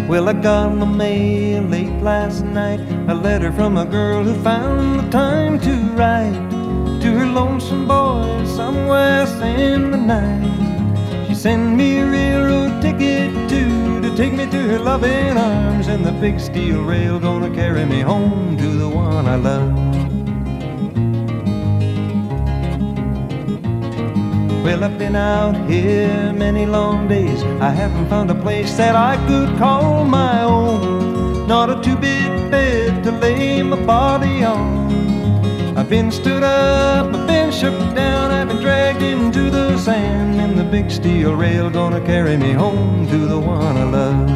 Well, I got in the mail late last night, a letter from a girl who found the time to write to her lonesome boy somewhere in the night. She sent me a railroad ticket too, to take me to her loving arms, and the big steel rail gonna carry me home to the one I love. Well, I've been out here many long days, I haven't found a place that I could call my own. Not a two-bit bed to lay my body on. I've been stood up, I've been shook down, I've been dragged into the sand, and the big steel rail gonna carry me home to the one I love.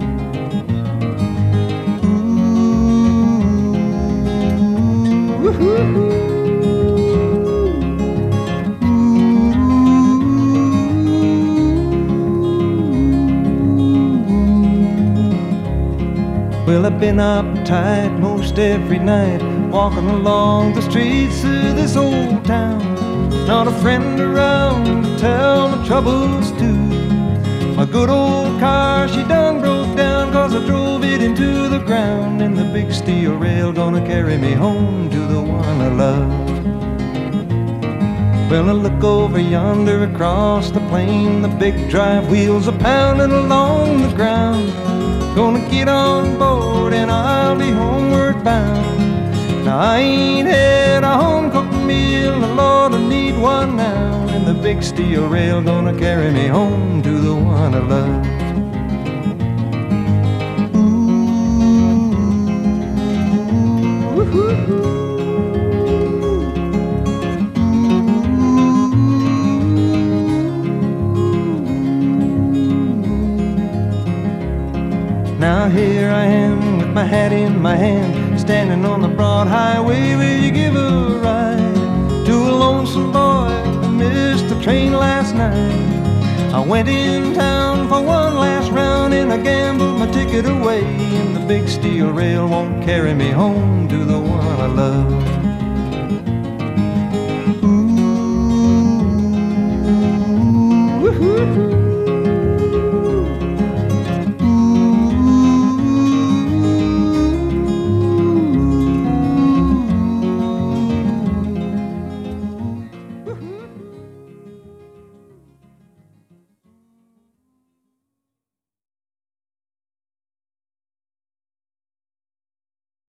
Ooh, woo-hoo-hoo. Well, I've been uptight most every night, walking along the streets of this old town. Not a friend around to tell my troubles to. My good old car, she done broke down, 'cause I drove it into the ground, and the big steel rail gonna carry me home to the one I love. Well, I look over yonder across the plain, the big drive wheels are pounding along the ground. Gonna get on board and I'll be homeward bound. Now I ain't had a home-cooked meal, and Lord, I need one now, and the big steel rail gonna carry me home to the one I love. Ooh, woo-hoo-hoo. Now here I am with my hat in my hand, standing on the broad highway where you give a ride to a lonesome boy who missed the train last night. I went in town for one last round, and I gambled my ticket away, and the big steel rail won't carry me home to the one I love.